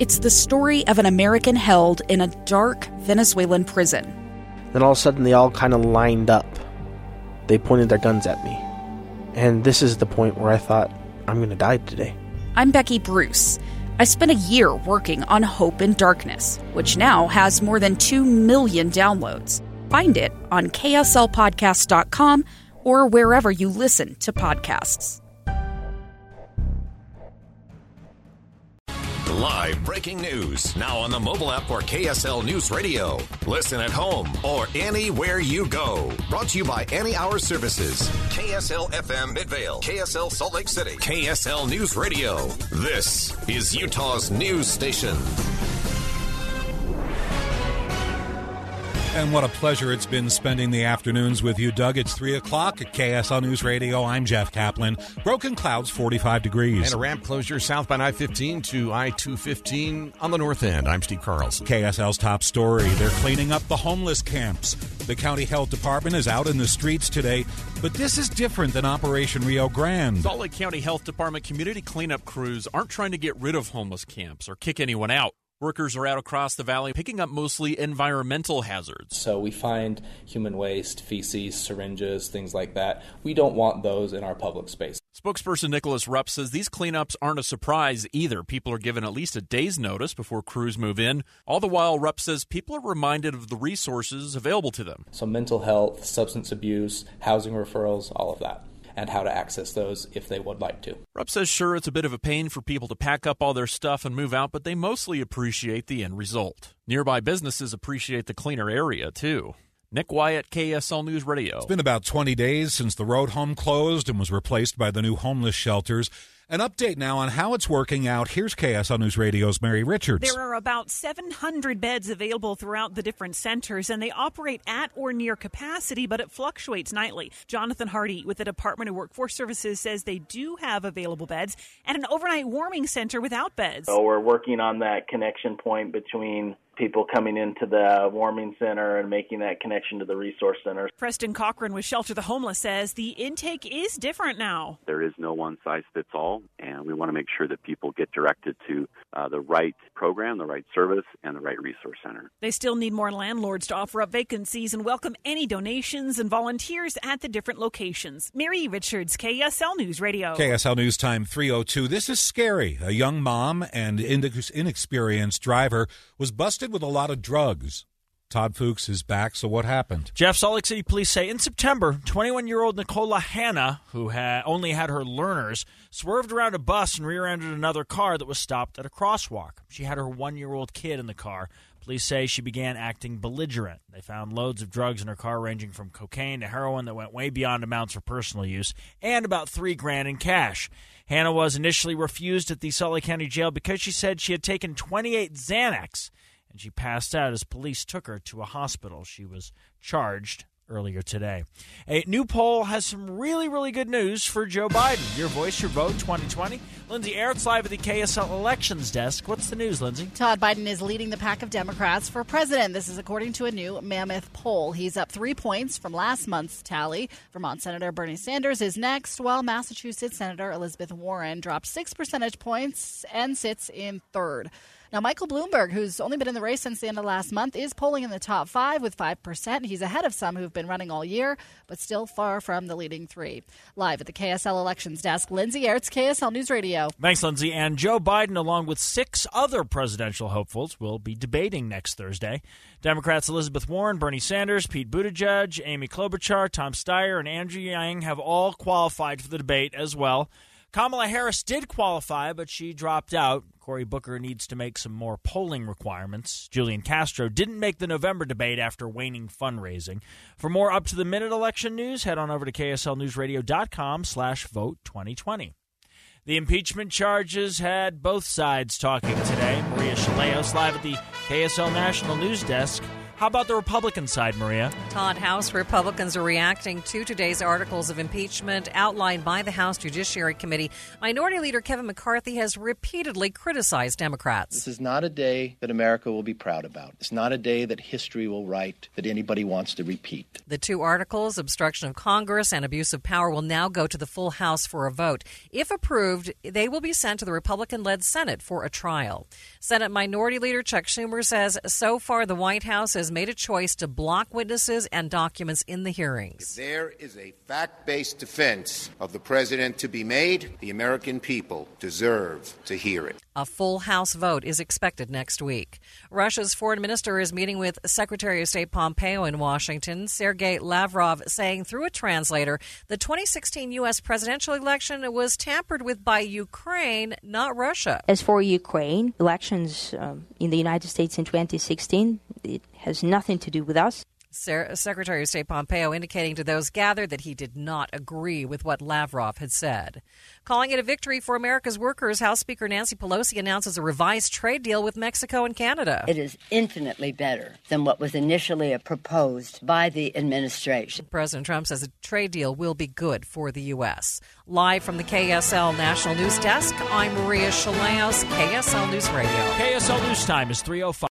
It's the story of an American held in a dark Venezuelan prison. Then all of a sudden they all kind of lined up. They pointed their guns at me. And this is the point where I thought, I'm going to die today. I'm Becky Bruce. I spent a year working on Hope in Darkness, which now has more than 2 million downloads. Find it on kslpodcast.com or wherever you listen to podcasts. Live breaking news now on the mobile app for KSL News Radio. Listen at home or anywhere you go. Brought to you by Any Hour Services. KSL FM Midvale, KSL Salt Lake City, KSL News Radio. This is Utah's news station. And what a pleasure it's been spending the afternoons with you, Doug. It's 3 o'clock at KSL News Radio. I'm Jeff Kaplan. Broken clouds, 45 degrees. And a ramp closure southbound I-15 to I-215 on the north end. I'm Steve Carlson. KSL's top story. They're cleaning up the homeless camps. The county health department is out in the streets today, but this is different than Operation Rio Grande. Salt Lake County Health Department community cleanup crews aren't trying to get rid of homeless camps or kick anyone out. Workers are out across the valley picking up mostly environmental hazards. So we find human waste, feces, syringes, things like that. We don't want those in our public space. Spokesperson Nicholas Rupp says these cleanups aren't a surprise either. People are given at least a day's notice before crews move in. All the while, Rupp says people are reminded of the resources available to them. So mental health, substance abuse, housing referrals, all of that, and how to access those if they would like to. Rupp says sure, it's a bit of a pain for people to pack up all their stuff and move out, but they mostly appreciate the end result. Nearby businesses appreciate the cleaner area, too. Nick Wyatt, KSL News Radio. It's been about 20 days since the road home closed and was replaced by the new homeless shelters. An update now on how it's working out. Here's KSL News Radio's Mary Richards. There are about 700 beds available throughout the different centers, and they operate at or near capacity, but it fluctuates nightly. Jonathan Hardy with the Department of Workforce Services says they do have available beds and an overnight warming center without beds. So we're working on that connection point between people coming into the warming center and making that connection to the resource centers. Preston Cochran with Shelter the Homeless says the intake is different now. There is no one-size-fits-all, and we want to make sure that people get directed to the right program, the right service, and the right resource center. They still need more landlords to offer up vacancies and welcome any donations and volunteers at the different locations. Mary Richards, KSL News Radio. KSL News Time 3:02. This is scary. A young mom and inexperienced driver was busted with a lot of drugs. Todd Fuchs is back, so what happened? Jeff, Salt Lake City police say in September, 21-year-old Nicola Hanna, who only had her learners, swerved around a bus and rear-ended another car that was stopped at a crosswalk. She had her 1-year-old kid in the car. Police say she began acting belligerent. They found loads of drugs in her car ranging from cocaine to heroin that went way beyond amounts for personal use, and about $3,000 in cash. Hanna was initially refused at the Salt Lake County Jail because she said she had taken 28 Xanax, and she passed out as police took her to a hospital. She was charged earlier today. A new poll has some really, really good news for Joe Biden. Your voice, your vote, 2020. Lindsay Aerts live at the KSL Elections Desk. What's the news, Lindsay? Todd Biden is leading the pack of Democrats for president. This is according to a new Mammoth poll. He's up 3 points from last month's tally. Vermont Senator Bernie Sanders is next, while Massachusetts Senator Elizabeth Warren dropped 6 percentage points and sits in third. Now, Michael Bloomberg, who's only been in the race since the end of last month, is polling in the top 5 with 5%. He's ahead of some who've been running all year, but still far from the leading 3. Live at the KSL Elections Desk, Lindsay Aerts, KSL News Radio. Thanks, Lindsay. And Joe Biden, along with 6 other presidential hopefuls, will be debating next Thursday. Democrats Elizabeth Warren, Bernie Sanders, Pete Buttigieg, Amy Klobuchar, Tom Steyer, and Andrew Yang have all qualified for the debate as well. Kamala Harris did qualify, but she dropped out. Cory Booker needs to make some more polling requirements. Julian Castro didn't make the November debate after waning fundraising. For more up-to-the-minute election news, head on over to kslnewsradio.com/vote2020. The impeachment charges had both sides talking today. Maria Chaleos live at the KSL National News Desk. How about the Republican side, Maria? Todd, House Republicans are reacting to today's articles of impeachment outlined by the House Judiciary Committee. Minority Leader Kevin McCarthy has repeatedly criticized Democrats. This is not a day that America will be proud about. It's not a day that history will write, that anybody wants to repeat. The two articles, obstruction of Congress and abuse of power, will now go to the full House for a vote. If approved, they will be sent to the Republican-led Senate for a trial. Senate Minority Leader Chuck Schumer says so far the White House has made a choice to block witnesses and documents in the hearings. If there is a fact-based defense of the president to be made, the American people deserve to hear it. A full House vote is expected next week. Russia's foreign minister is meeting with Secretary of State Pompeo in Washington. Sergei Lavrov saying through a translator the 2016 U.S. presidential election was tampered with by Ukraine, not Russia. As for Ukraine, elections in the United States in 2016, it has nothing to do with us. Secretary of State Pompeo indicating to those gathered that he did not agree with what Lavrov had said. Calling it a victory for America's workers, House Speaker Nancy Pelosi announces a revised trade deal with Mexico and Canada. It is infinitely better than what was initially proposed by the administration. President Trump says a trade deal will be good for the U.S. Live from the KSL National News Desk, I'm Maria Shilaos, KSL News Radio. KSL News Time is 3:05.